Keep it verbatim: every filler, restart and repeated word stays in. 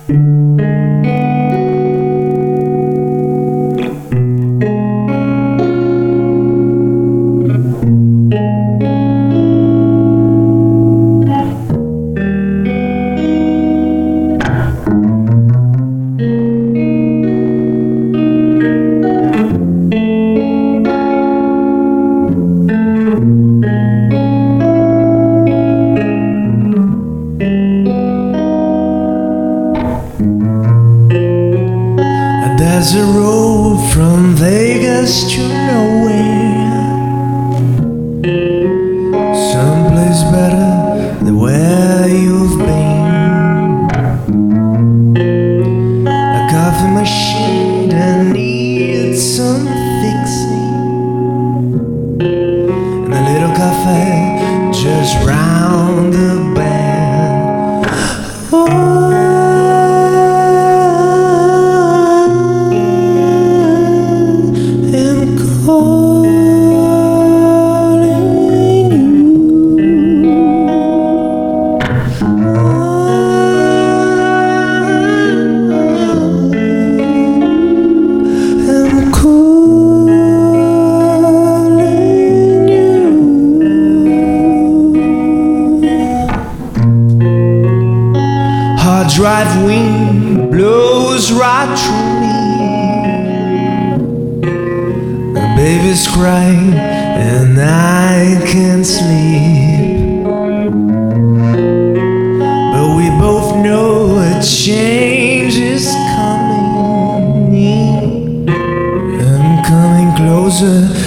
There's a road from Vegas to nowhere, someplace better than where you've been. A coffee machine that needs some fixing, and a little cafe just round the bend. Oh, hard drive wind blows right through me. The baby's crying and I can't sleep, but we both know a change is coming. I'm coming closer